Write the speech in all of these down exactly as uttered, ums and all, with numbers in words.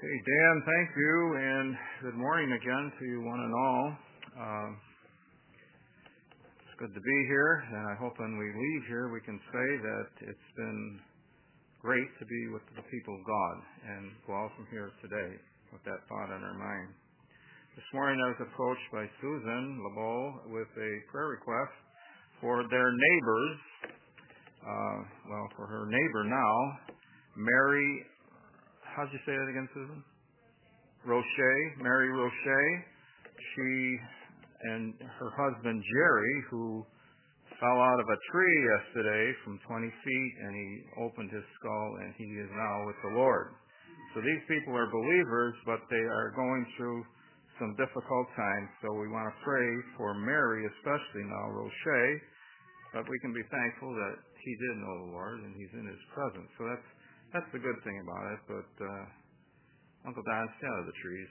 Hey, Dan, thank you, and good morning again to you one and all. Um, it's good to be here, and I hope when we leave here we can say that it's been great to be with the people of God and go out from here today with that thought on our mind. This morning I was approached by Susan LeBeau with a prayer request for their neighbors, uh, well, for her neighbor now, Mary. How'd you say that again, Susan? Roche, Mary Roche. She and her husband, Jerry, who fell out of a tree yesterday from twenty feet, and he opened his skull, and he is now with the Lord. So these people are believers, but they are going through some difficult times, so we want to pray for Mary, especially now, Roche, but we can be thankful that he did know the Lord, and he's in his presence. So that's That's the good thing about it, but uh, Uncle Don, stay out of the trees.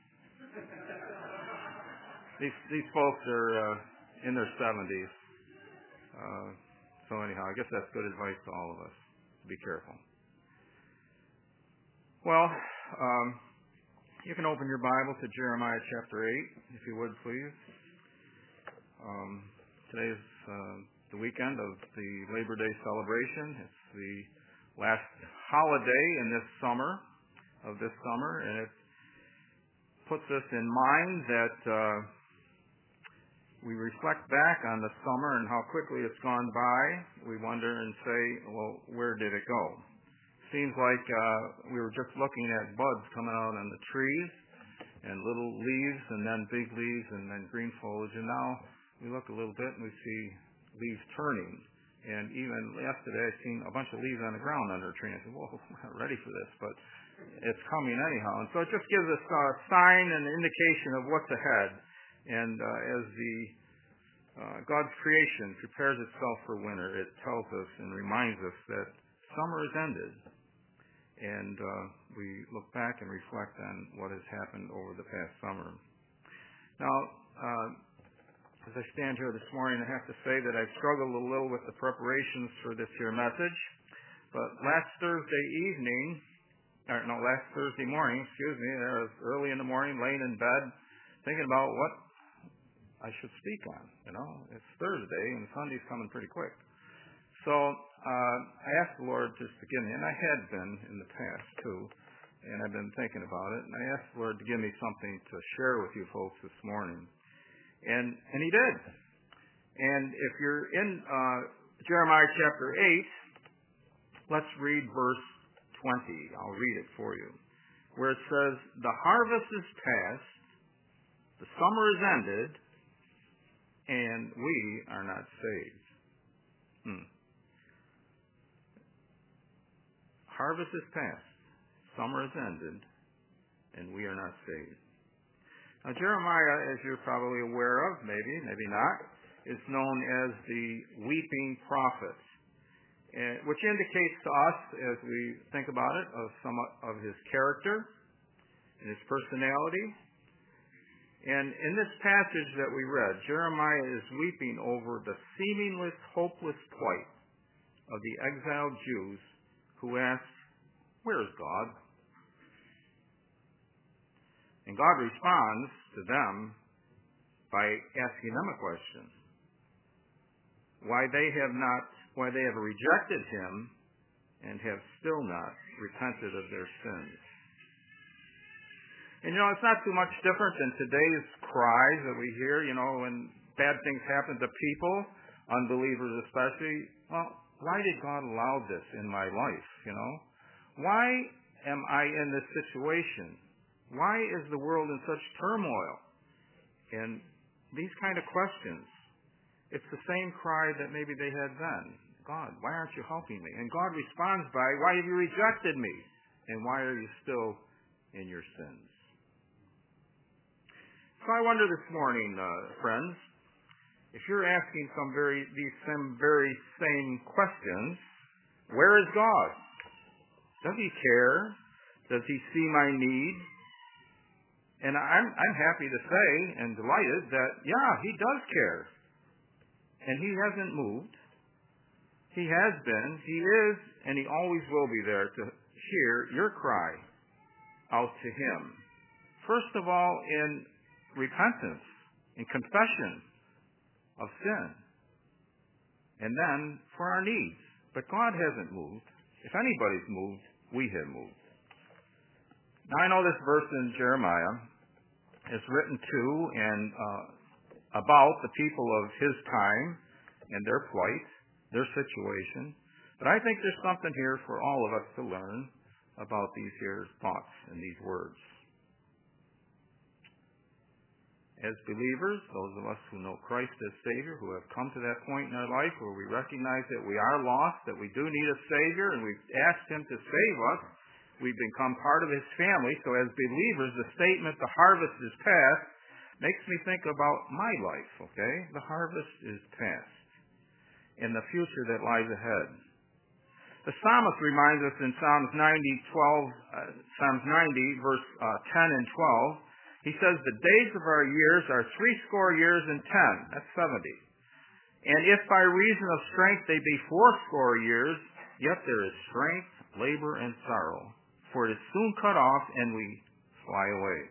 these these folks are uh, in their seventies. Uh, so anyhow, I guess that's good advice to all of us, to be careful. Well, um, you can open your Bible to Jeremiah chapter eight, if you would, please. Um, today is uh, the weekend of the Labor Day celebration. It's the last holiday in this summer, of this summer, and it puts us in mind that uh, we reflect back on the summer and how quickly it's gone by. We wonder and say, well, where did it go? Seems like uh, we were just looking at buds coming out on the trees and little leaves and then big leaves and then green foliage, and now we look a little bit and we see leaves turning. And even yesterday, I seen a bunch of leaves on the ground under a tree. And I said, whoa, we're not ready for this, but it's coming anyhow. And so it just gives us a sign and an indication of what's ahead. And uh, as the uh, God's creation prepares itself for winter, it tells us and reminds us that summer has ended. And uh, we look back and reflect on what has happened over the past summer. Now, uh, as I stand here this morning, I have to say that I've struggled a little with the preparations for this here message. But last Thursday evening, or no, last Thursday morning, excuse me, I was early in the morning, laying in bed, thinking about what I should speak on. You know, it's Thursday, and Sunday's coming pretty quick. So uh, I asked the Lord just to give me, and I had been in the past too, and I've been thinking about it, and I asked the Lord to give me something to share with you folks this morning. And and he did. And if you're in uh, Jeremiah chapter eight, let's read verse twenty. I'll read it for you. Where it says, the harvest is past, the summer is ended, and we are not saved. Hmm. Harvest is past, summer is ended, and we are not saved. Now, Jeremiah, as you're probably aware of, maybe, maybe not, is known as the weeping prophet, and, which indicates to us, as we think about it, of some of his character and his personality. And in this passage that we read, Jeremiah is weeping over the seemingly hopeless plight of the exiled Jews who ask, where is God? And God responds to them by asking them a question. Why they have not, why they have rejected him and have still not repented of their sins. And you know, it's not too much different than today's cries that we hear, you know, when bad things happen to people, unbelievers especially. Well, why did God allow this in my life, you know? Why am I in this situation? Why is the world in such turmoil? And these kind of questions, it's the same cry that maybe they had then. God, why aren't you helping me? And God responds by, why have you rejected me? And why are you still in your sins? So I wonder this morning, uh, friends, if you're asking some very these some very same questions, where is God? Does he care? Does he see my need? And I'm, I'm happy to say and delighted that, yeah, he does care. And he hasn't moved. He has been, he is, and he always will be there to hear your cry out to Him. First of all, in repentance, in confession of sin, and then for our needs. But God hasn't moved. If anybody's moved, we have moved. Now, I know this verse in Jeremiah is written to and uh, about the people of His time and their plight, their situation. But I think there's something here for all of us to learn about these here thoughts and these words. As believers, those of us who know Christ as Savior, who have come to that point in our life where we recognize that we are lost, that we do need a Savior, and we've asked Him to save us, we've become part of His family. So as believers, the statement, the harvest is past, makes me think about my life, okay? The harvest is past, and the future that lies ahead. The psalmist reminds us in Psalms ninety, twelve, uh, Psalms ninety, verse uh, ten and twelve, he says, the days of our years are threescore years and ten. That's seventy. And if by reason of strength they be fourscore years, yet there is strength, labor, and sorrow. For it is soon cut off, and we fly away.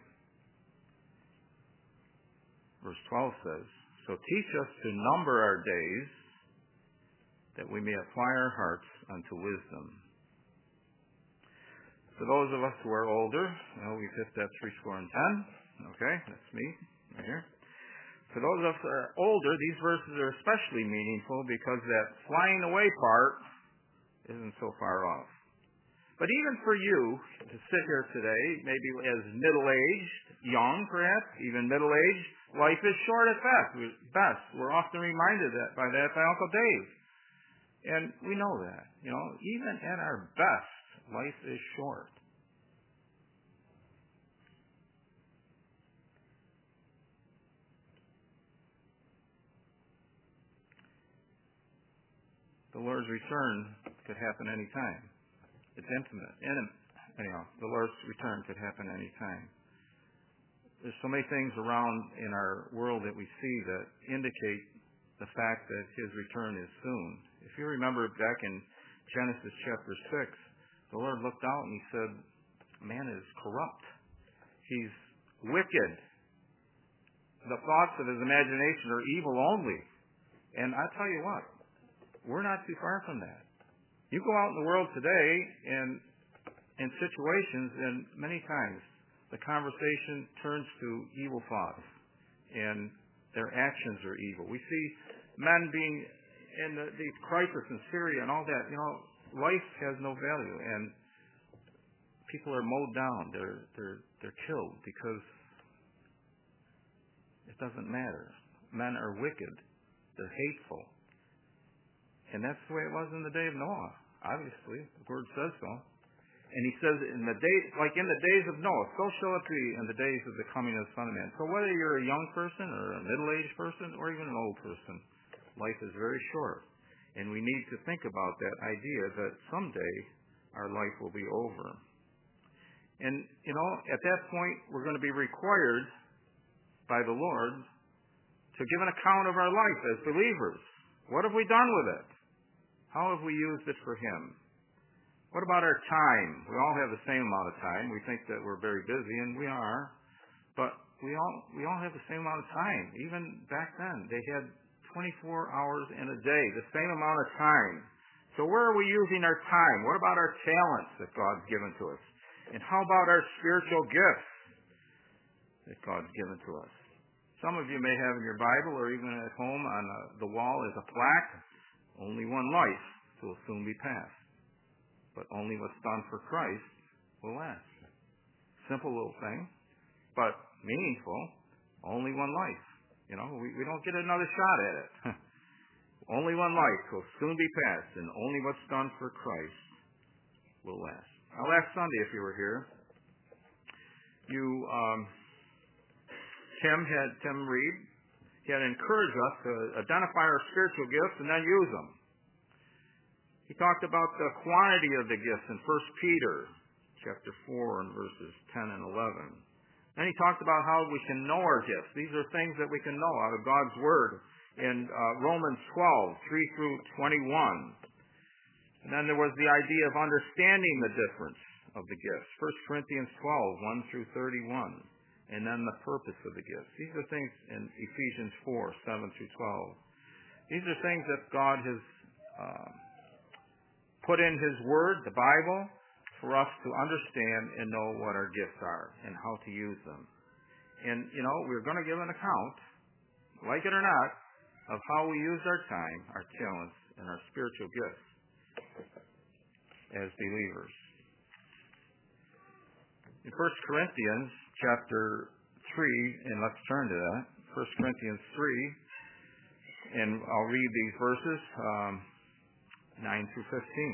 Verse twelve says, so teach us to number our days, that we may apply our hearts unto wisdom. For those of us who are older, you know, we've hit that threescore and ten. Okay, that's me right here. For those of us who are older, these verses are especially meaningful because that flying away part isn't so far off. But even for you to sit here today, maybe as middle-aged, young perhaps, even middle-aged, life is short at best. Best. We're often reminded that by that by Uncle Dave. And we know that. You know, even at our best, life is short. The Lord's return could happen any time. It's intimate. Anyhow, the Lord's return could happen any time. There's so many things around in our world that we see that indicate the fact that His return is soon. If you remember back in Genesis chapter six, the Lord looked out and He said, man is corrupt. He's wicked. The thoughts of his imagination are evil only. And I tell you what, we're not too far from that. You go out in the world today and in situations, and many times the conversation turns to evil thoughts, and their actions are evil. We see men being in the, the crisis in Syria and all that. You know, life has no value, and people are mowed down. They're they're they're killed because it doesn't matter. Men are wicked. They're hateful. And that's the way it was in the day of Noah. Obviously, the Word says so. And He says, in the day, like in the days of Noah, so shall it be in the days of the coming of the Son of Man. So whether you're a young person or a middle-aged person or even an old person, life is very short. And we need to think about that idea that someday our life will be over. And, you know, at that point, we're going to be required by the Lord to give an account of our life as believers. What have we done with it? How have we used it for Him? What about our time? We all have the same amount of time. We think that we're very busy, and we are. But we all we all have the same amount of time. Even back then, they had twenty-four hours in a day, the same amount of time. So where are we using our time? What about our talents that God's given to us? And how about our spiritual gifts that God's given to us? Some of you may have in your Bible or even at home on the wall is a plaque, only one life will soon be passed. But only what's done for Christ will last. Simple little thing, but meaningful. Only one life. You know, we, we don't get another shot at it. Only one life will soon be passed, and only what's done for Christ will last. Now, last Sunday, if you were here, you, um, Tim had, Tim Reed, he had encouraged us to identify our spiritual gifts and then use them. He talked about the quantity of the gifts in First Peter chapter four and verses ten and eleven. Then he talked about how we can know our gifts. These are things that we can know out of God's Word in uh, Romans twelve, three through twenty-one. And then there was the idea of understanding the difference of the gifts. First Corinthians twelve, one through thirty-one. And then the purpose of the gifts. These are things in Ephesians four, seven through twelve. These are things that God has uh, put in His Word, the Bible, for us to understand and know what our gifts are and how to use them. And, you know, we're going to give an account, like it or not, of how we use our time, our talents, and our spiritual gifts as believers. In First Corinthians chapter three, and let's turn to that, First Corinthians three, and I'll read these verses, um, nine through fifteen.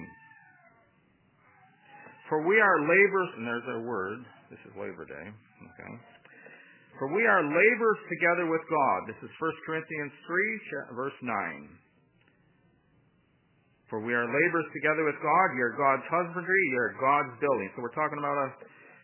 For we are laborers, and there's our word, this is Labor Day, okay. For we are laborers together with God. This is First Corinthians three, verse nine. For we are laborers together with God. You are God's husbandry. You are God's building. So we're talking about a,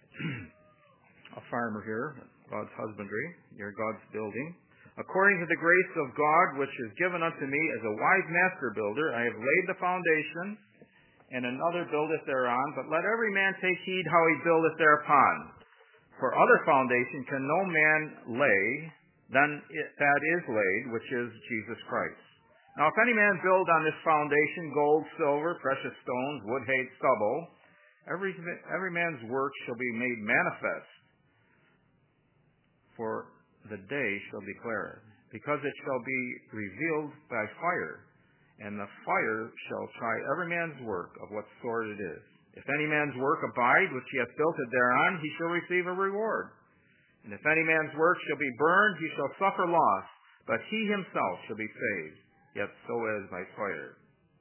a farmer here, God's husbandry. You are God's building. According to the grace of God, which is given unto me as a wise master builder, I have laid the foundation, and another buildeth thereon. But let every man take heed how he buildeth thereupon. For other foundation can no man lay than that is laid, which is Jesus Christ. Now if any man build on this foundation gold, silver, precious stones, wood, hay, stubble, every, every man's work shall be made manifest, for the day shall declare it, because it shall be revealed by fire, and the fire shall try every man's work of what sort it is. If any man's work abide, which he hath built it thereon, he shall receive a reward. And if any man's work shall be burned, he shall suffer loss, but he himself shall be saved, yet so as by fire.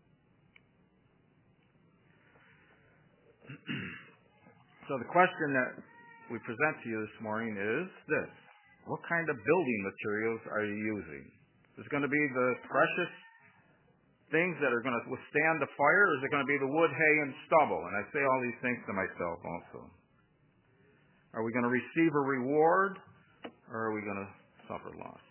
So the question that we present to you this morning is this. What kind of building materials are you using? Is it going to be the precious things that are going to withstand the fire, or is it going to be the wood, hay, and stubble? And I say all these things to myself also. Are we going to receive a reward, or are we going to suffer loss?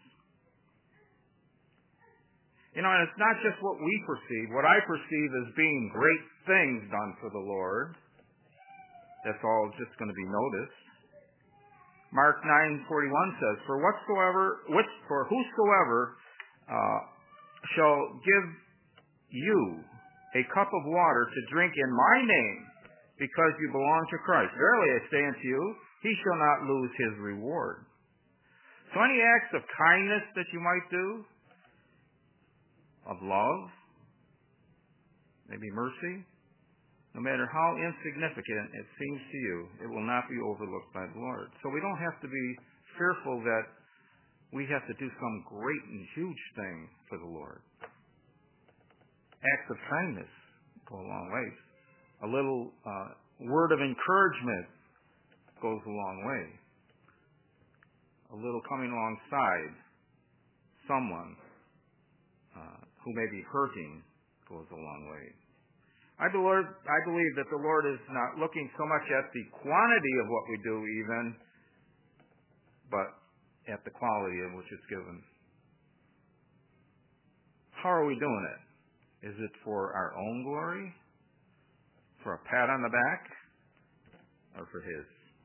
You know, and it's not just what we perceive. What I perceive as being great things done for the Lord, that's all just going to be noticed. Mark nine forty-one says, For whatsoever, which, for whosoever uh, shall give you a cup of water to drink in my name, because you belong to Christ, verily I say unto you, he shall not lose his reward. So any acts of kindness that you might do, of love, maybe mercy, no matter how insignificant it seems to you, it will not be overlooked by the Lord. So we don't have to be fearful that we have to do some great and huge thing for the Lord. Acts of kindness go a long way. A little uh, word of encouragement goes a long way. A little coming alongside someone uh, who may be hurting goes a long way. I believe, I believe that the Lord is not looking so much at the quantity of what we do even, but at the quality in which it's given. How are we doing it? Is it for our own glory? For a pat on the back? Or for His?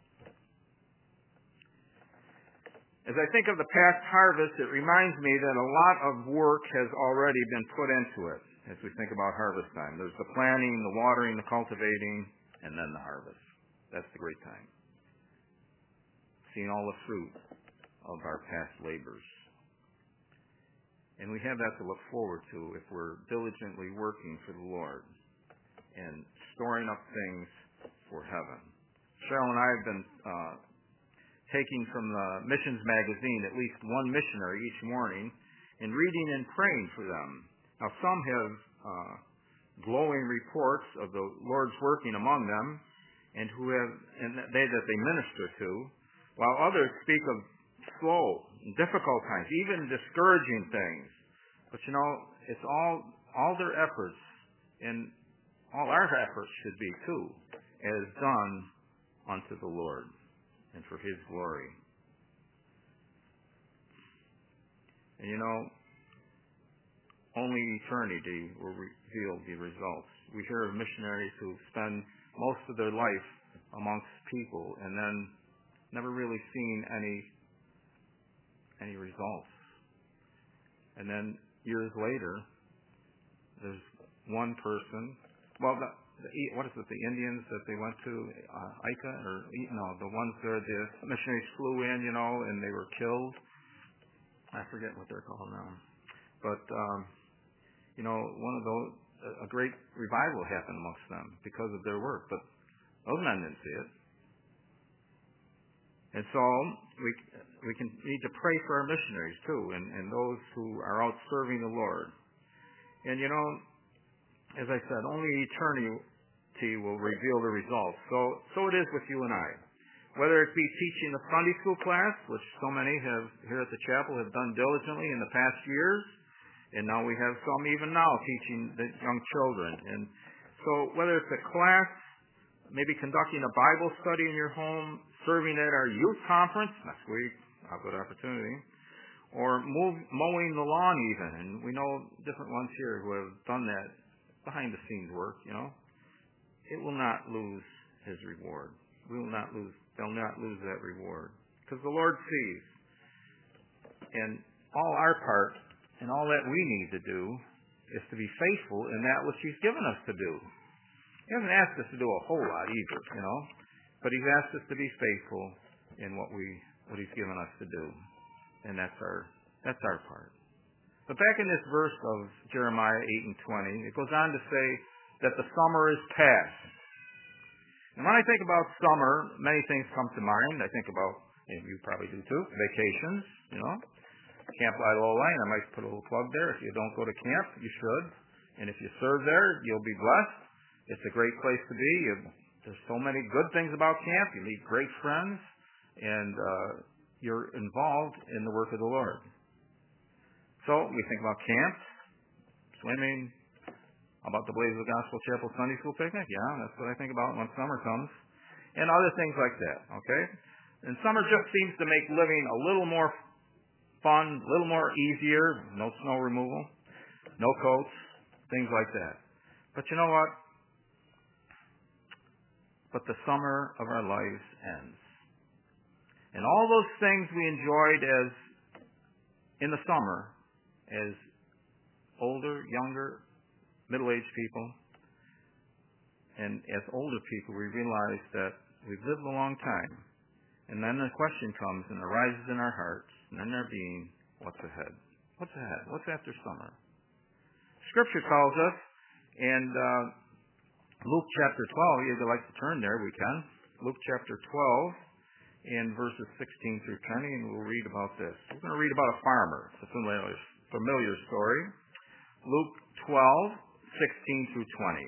As I think of the past harvest, it reminds me that a lot of work has already been put into it as we think about harvest time. There's the planting, the watering, the cultivating, and then the harvest. That's the great time. Seeing all the fruit of our past labors. And we have that to look forward to if we're diligently working for the Lord and storing up things for heaven. Cheryl and I have been uh, taking from the Missions magazine at least one missionary each morning and reading and praying for them. Now, some have uh, glowing reports of the Lord's working among them, and who have and they that they minister to, while others speak of slow, and difficult times, even discouraging things. But you know, it's all all their efforts, and all our efforts should be too, as done unto the Lord and for His glory. And you know, only eternity will reveal the results. We hear of missionaries who spend most of their life amongst people and then never really seen any any results. And then years later, there's one person. Well, the, the what is it? The Indians that they went to, uh, Ica or no, the ones that the missionaries flew in, you know, and they were killed. I forget what they're called now. But um, you know, one of those, a great revival happened amongst them because of their work. But those men didn't see it. And so we we can need to pray for our missionaries too, and, and those who are out serving the Lord. And you know, as I said, only eternity will reveal the results. So so it is with you and I. Whether it be teaching a Sunday school class, which so many have here at the chapel have done diligently in the past years, and now we have some even now teaching the young children. And so whether it's a class, maybe conducting a Bible study in your home, serving at our youth conference next week, a good opportunity, or move, mowing the lawn even. And we know different ones here who have done that behind-the-scenes work, you know. It will not lose his reward. We will not lose, they'll not lose that reward. Because the Lord sees. And all our part and all that we need to do is to be faithful in that which He's given us to do. He hasn't asked us to do a whole lot either, you know. But He's asked us to be faithful in what we what He's given us to do. And that's our that's our part. But back in this verse of Jeremiah eight and twenty, it goes on to say that the summer is past. And when I think about summer, many things come to mind. I think about, and you probably do too, vacations, you know. Camp Lilo Line, I might put a little plug there. If you don't go to camp, you should. And if you serve there, you'll be blessed. It's a great place to be. You, there's so many good things about camp. You meet great friends, and uh, you're involved in the work of the Lord. So we think about camps, swimming. How about the Blaze of the Gospel Chapel Sunday School picnic? Yeah, that's what I think about when summer comes. And other things like that, okay? And summer just seems to make living a little more fun, a little more easier. No snow removal, no coats, things like that. But you know what? But the summer of our lives ends. And all those things we enjoyed as in the summer, as older, younger, middle-aged people, and as older people, we realize that we've lived a long time. And then the question comes and arises in our hearts and in our being, what's ahead? What's ahead? What's after summer? Scripture tells us, and uh, Luke chapter twelve, if you'd like to turn there, we can. Luke chapter twelve, in verses sixteen through twenty, and we'll read about this. We're going to read about a farmer. It's a familiar, familiar story. Luke twelve, sixteen through twenty.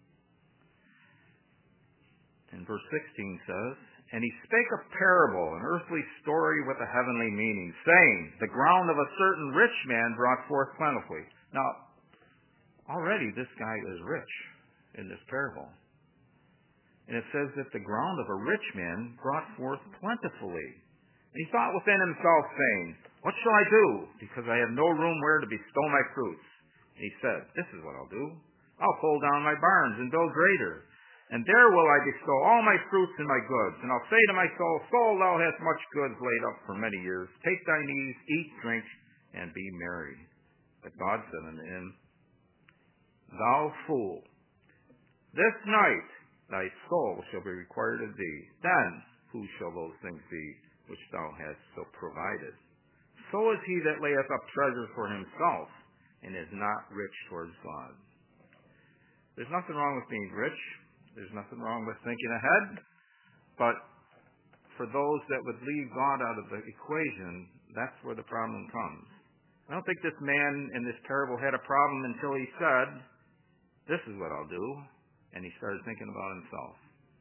And verse sixteen says, "And he spake a parable, an earthly story with a heavenly meaning, saying, The ground of a certain rich man brought forth plentifully." Now, already this guy is rich in this parable. And it says that the ground of a rich man brought forth plentifully. And he thought within himself, saying, What shall I do? Because I have no room where to bestow my fruits. And he said, This is what I'll do. I'll pull down my barns and build greater. And there will I bestow all my fruits and my goods. And I'll say to my soul, Soul, thou hast much goods laid up for many years. Take thy ease, eat, drink, and be merry. But God said unto him, Thou fool, this night thy soul shall be required of thee. Then whose shall those things be which thou hast so provided? So is he that layeth up treasure for himself, and is not rich towards God. There's nothing wrong with being rich. There's nothing wrong with thinking ahead. But for those that would leave God out of the equation, that's where the problem comes. I don't think this man in this parable had a problem until he said, This is what I'll do. And he started thinking about himself.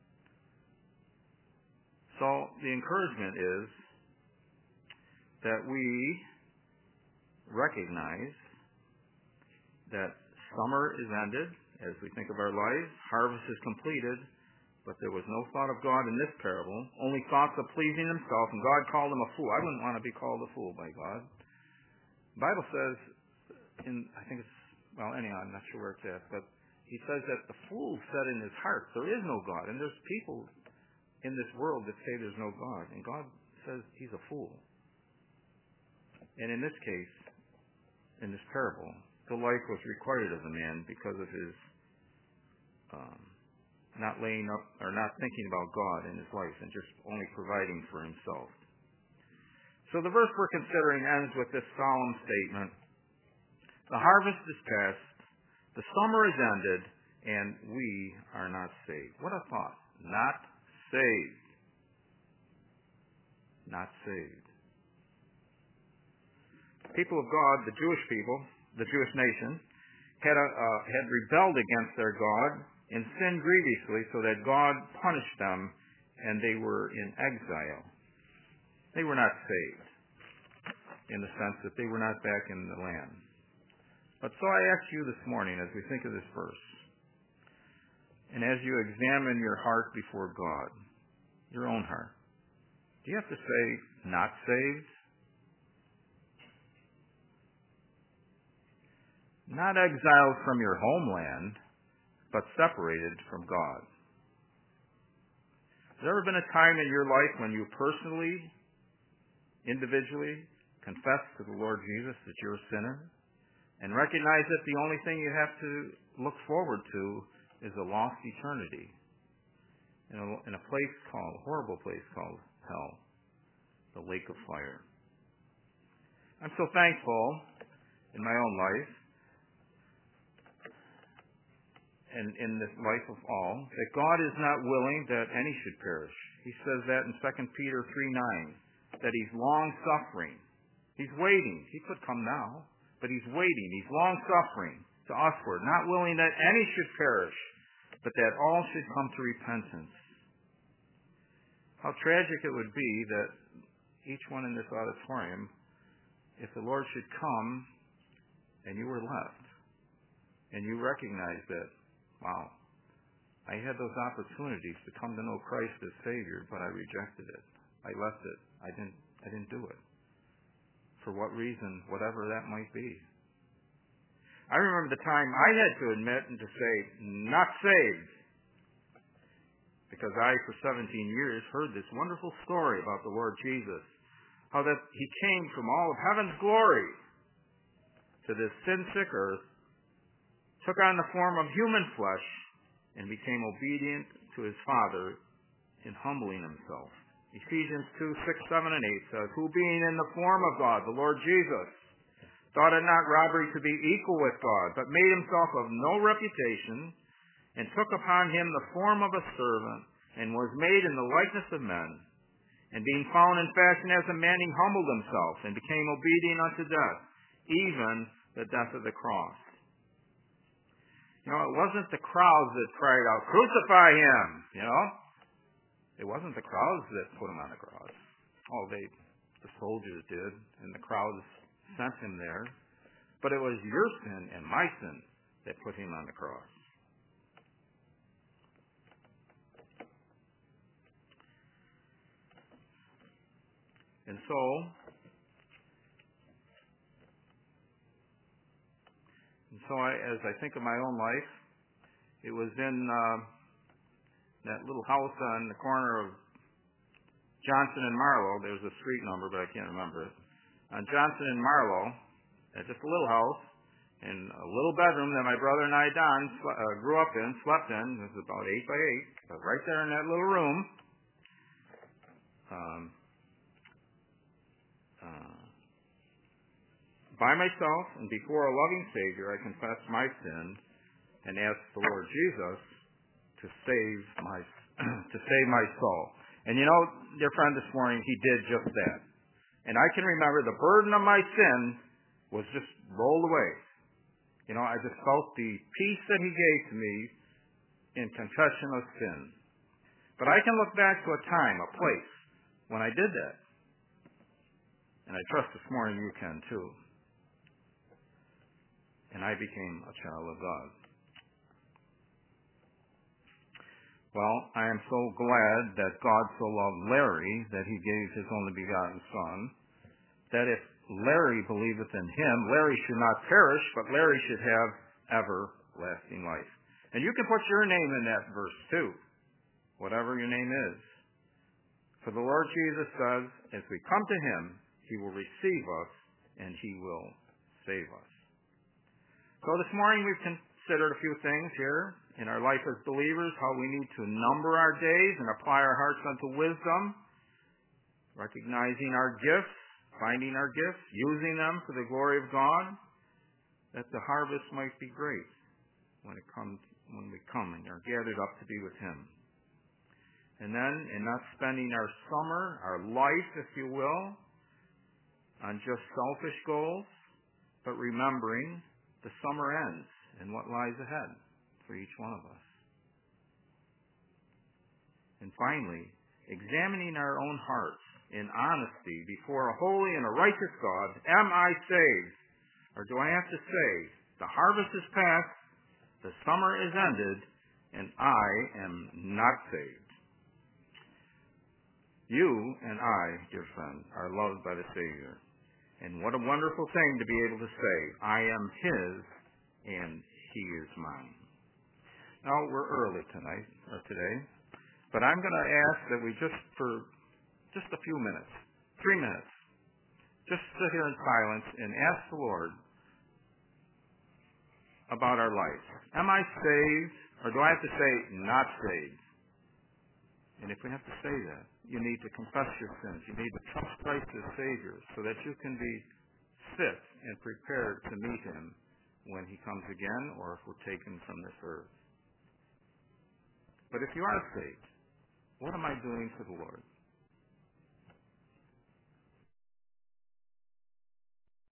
So the encouragement is that we recognize that summer is ended as we think of our lives. Harvest is completed, but there was no thought of God in this parable, only thoughts of pleasing himself, and God called him a fool. I wouldn't want to be called a fool by God. The Bible says, in I think it's, well, anyhow, I'm not sure where it's at, but he says that the fool said in his heart, there is no God. And there's people in this world that say there's no God, and God says he's a fool. And in this case, in this parable, the life was required of the man because of his um, not laying up or not thinking about God in his life and just only providing for himself. So the verse we're considering ends with this solemn statement: the harvest is past, the summer is ended, and we are not saved. What a thought. Not saved. Not saved. People of God, the Jewish people, the Jewish nation, had, a, uh, had rebelled against their God and sinned grievously, so that God punished them, and they were in exile. They were not saved, in the sense that they were not back in the land. But so I ask you this morning, as we think of this verse, and as you examine your heart before God, your own heart, do you have to say, not saved? Not exiled from your homeland, but separated from God. Has there ever been a time in your life when you personally, individually, confessed to the Lord Jesus that you're a sinner, and recognize that the only thing you have to look forward to is a lost eternity in a, in a place called, a horrible place called hell, the lake of fire? I'm so thankful in my own life and in the life of all that God is not willing that any should perish. He says that in Second Peter three nine, that he's long-suffering. He's waiting. He could come now, but he's waiting. He's long-suffering to usward, not willing that any should perish, but that all should come to repentance. How tragic it would be that each one in this auditorium, if the Lord should come and you were left, and you recognize that, wow, I had those opportunities to come to know Christ as Savior, but I rejected it. I left it. I didn't, I didn't do it. For what reason, whatever that might be. I remember the time I had to admit and to say, not saved. Because I, for seventeen years, heard this wonderful story about the Lord Jesus. How that he came from all of heaven's glory to this sin-sick earth, took on the form of human flesh, and became obedient to his Father in humbling himself. Ephesians two, six, seven, and eight says, who being in the form of God, the Lord Jesus, thought it not robbery to be equal with God, but made himself of no reputation, and took upon him the form of a servant, and was made in the likeness of men. And being found in fashion as a man, he humbled himself, and became obedient unto death, even the death of the cross. You know, it wasn't the crowds that cried out, crucify him, you know. It wasn't the crowds that put him on the cross. Oh, they, the soldiers did, and the crowds sent him there. But it was your sin and my sin that put him on the cross. And so, and so I, as I think of my own life, it was in uh, that little house on the corner of Johnson and Marlowe. There's a street number, but I can't remember it. On Johnson and Marlowe, uh, just a little house, in a little bedroom that my brother and I, Don, sl- uh, grew up in, slept in. It was about eight by eight, but right there in that little room. Um, uh, by myself and before a loving Savior, I confessed my sin and asked the Lord Jesus to save my to save my soul. And you know, dear friend, this morning he did just that. And I can remember the burden of my sin was just rolled away. You know, I just felt the peace that he gave to me in confession of sin. But I can look back to a time, a place, when I did that. And I trust this morning you can too. And I became a child of God. Well, I am so glad that God so loved Larry that he gave his only begotten Son, that if Larry believeth in him, Larry should not perish, but Larry should have everlasting life. And you can put your name in that verse too, whatever your name is. For the Lord Jesus says, as we come to him, he will receive us and he will save us. So this morning we've considered a few things here in our life as believers, how we need to number our days and apply our hearts unto wisdom, recognizing our gifts, finding our gifts, using them for the glory of God, that the harvest might be great when it comes when we come and are gathered up to be with him. And then in not spending our summer, our life, if you will, on just selfish goals, but remembering the summer ends and what lies ahead for each one of us. And finally, examining our own hearts in honesty before a holy and a righteous God, am I saved? Or do I have to say, the harvest is past, the summer is ended, and I am not saved? You and I, dear friend, are loved by the Savior. And what a wonderful thing to be able to say, I am his and he is mine. Now, we're early tonight, or today, but I'm going to ask that we just, for just a few minutes, three minutes, just sit here in silence and ask the Lord about our life. Am I saved, or do I have to say, not saved? And if we have to say that, you need to confess your sins. You need to trust Christ as Savior so that you can be fit and prepared to meet him when he comes again or if we're taken from this earth. But if you are saved, what am I doing for the Lord?